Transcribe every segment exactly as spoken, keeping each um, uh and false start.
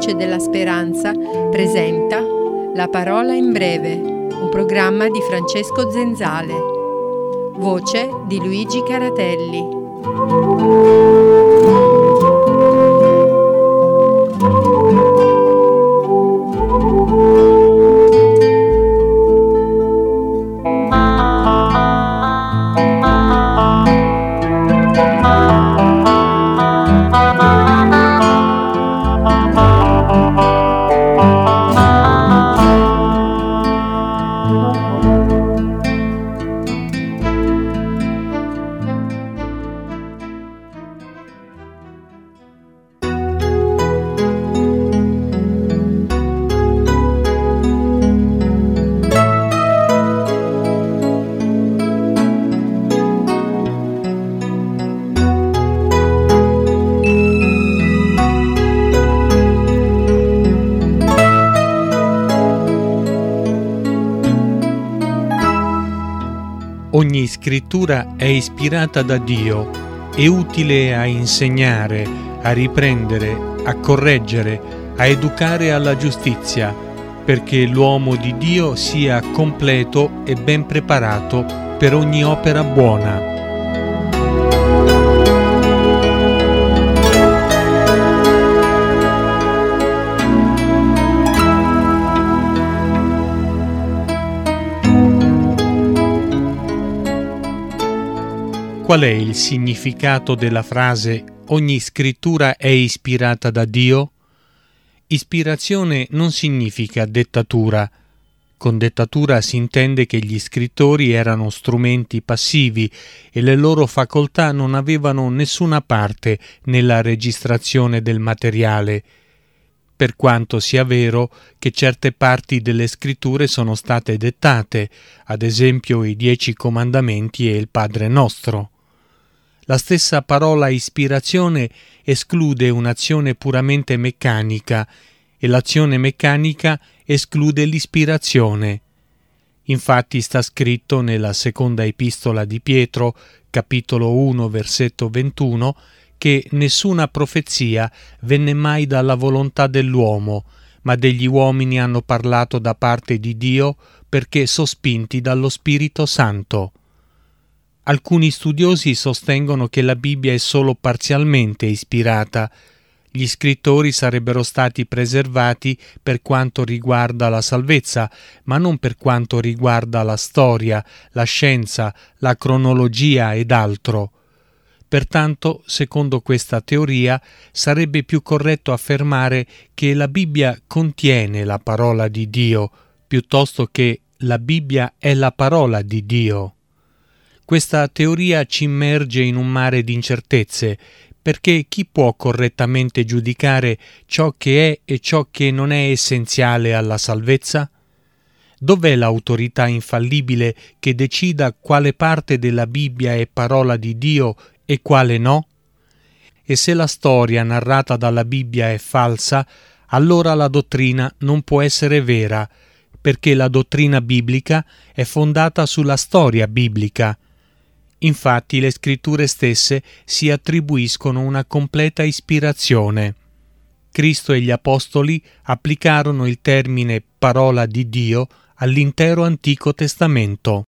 Voce della Speranza presenta La Parola in Breve, un programma di Francesco Zenzale. Voce di Luigi Caratelli. Ogni scrittura è ispirata da Dio, è utile a insegnare, a riprendere, a correggere, a educare alla giustizia, perché l'uomo di Dio sia completo e ben preparato per ogni opera buona. Qual è il significato della frase «ogni scrittura è ispirata da Dio»? Ispirazione non significa dettatura. Con dettatura si intende che gli scrittori erano strumenti passivi e le loro facoltà non avevano nessuna parte nella registrazione del materiale, per quanto sia vero che certe parti delle scritture sono state dettate, ad esempio i Dieci Comandamenti e il Padre Nostro. La stessa parola ispirazione esclude un'azione puramente meccanica e l'azione meccanica esclude l'ispirazione. Infatti sta scritto nella seconda epistola di Pietro, capitolo uno, versetto ventuno, che nessuna profezia venne mai dalla volontà dell'uomo, ma degli uomini hanno parlato da parte di Dio perché sospinti dallo Spirito Santo. Alcuni studiosi sostengono che la Bibbia è solo parzialmente ispirata. Gli scrittori sarebbero stati preservati per quanto riguarda la salvezza, ma non per quanto riguarda la storia, la scienza, la cronologia ed altro. Pertanto, secondo questa teoria, sarebbe più corretto affermare che la Bibbia contiene la parola di Dio, piuttosto che la Bibbia è la parola di Dio. Questa teoria ci immerge in un mare di incertezze, perché chi può correttamente giudicare ciò che è e ciò che non è essenziale alla salvezza? Dov'è l'autorità infallibile che decida quale parte della Bibbia è parola di Dio e quale no? E se la storia narrata dalla Bibbia è falsa, allora la dottrina non può essere vera, perché la dottrina biblica è fondata sulla storia biblica. Infatti le scritture stesse si attribuiscono una completa ispirazione. Cristo e gli Apostoli applicarono il termine parola di Dio all'intero Antico Testamento.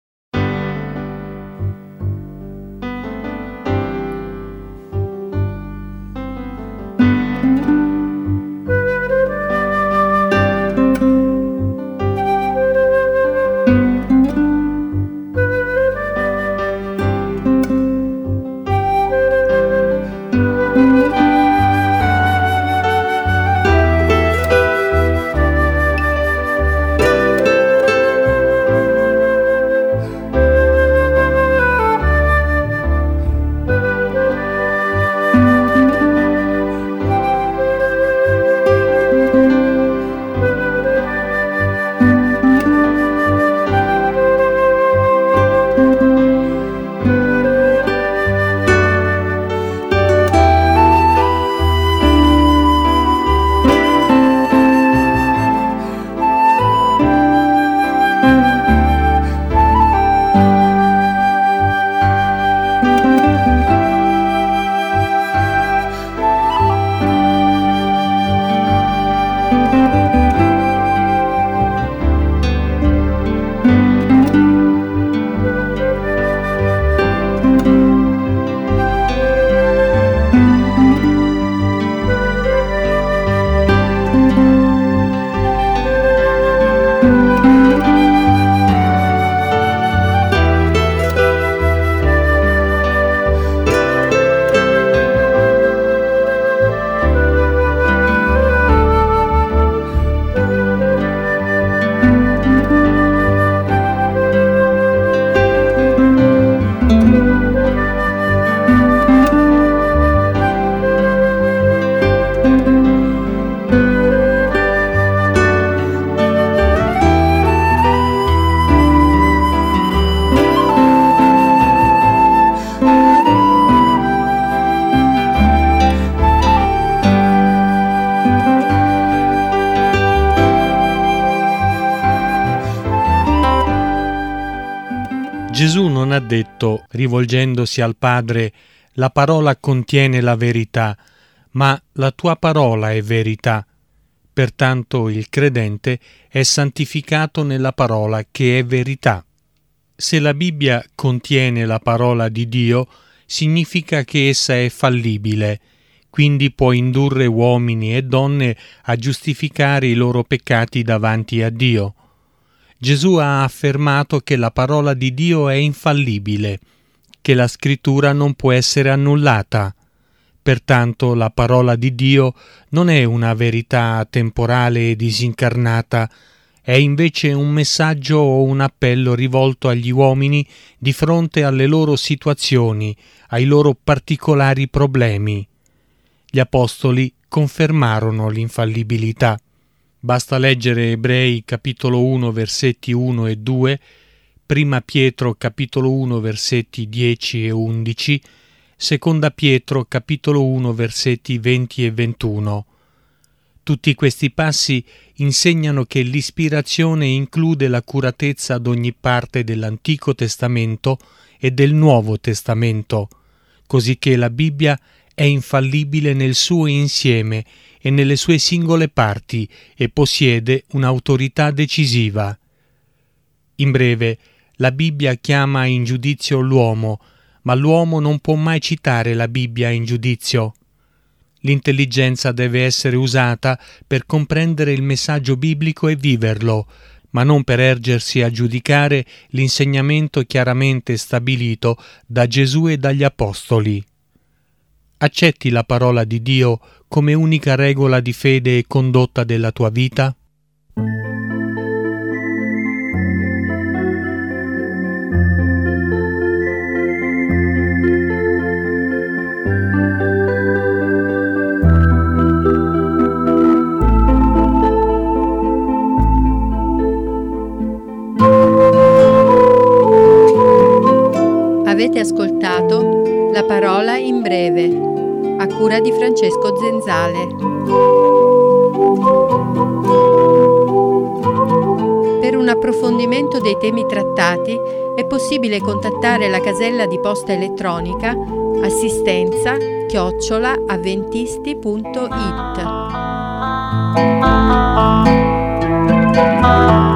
non ha detto, rivolgendosi al Padre: la parola contiene la verità, ma la tua parola è verità. Pertanto il credente è santificato nella parola che è verità. Se la Bibbia contiene la parola di Dio, significa che essa è fallibile, quindi può indurre uomini e donne a giustificare i loro peccati davanti a Dio. Gesù ha affermato che la parola di Dio è infallibile, che la scrittura non può essere annullata. Pertanto la parola di Dio non è una verità temporale e disincarnata, è invece un messaggio o un appello rivolto agli uomini di fronte alle loro situazioni, ai loro particolari problemi. Gli apostoli confermarono l'infallibilità. Basta leggere Ebrei capitolo uno versetti uno e due, Prima Pietro capitolo uno versetti dieci e undici, Seconda Pietro capitolo uno versetti venti e ventuno. Tutti questi passi insegnano che l'ispirazione include l'accuratezza ad ogni parte dell'Antico Testamento e del Nuovo Testamento, così che la Bibbia è infallibile nel suo insieme e nelle sue singole parti e possiede un'autorità decisiva. In breve, la Bibbia chiama in giudizio l'uomo, ma l'uomo non può mai citare la Bibbia in giudizio. L'intelligenza deve essere usata per comprendere il messaggio biblico e viverlo, ma non per ergersi a giudicare l'insegnamento chiaramente stabilito da Gesù e dagli Apostoli. Accetti la parola di Dio come unica regola di fede e condotta della tua vita? Avete ascoltato La parola in breve, a cura di Francesco Zenzale. Per un approfondimento dei temi trattati è possibile contattare la casella di posta elettronica assistenza chiocciola avventisti punto it.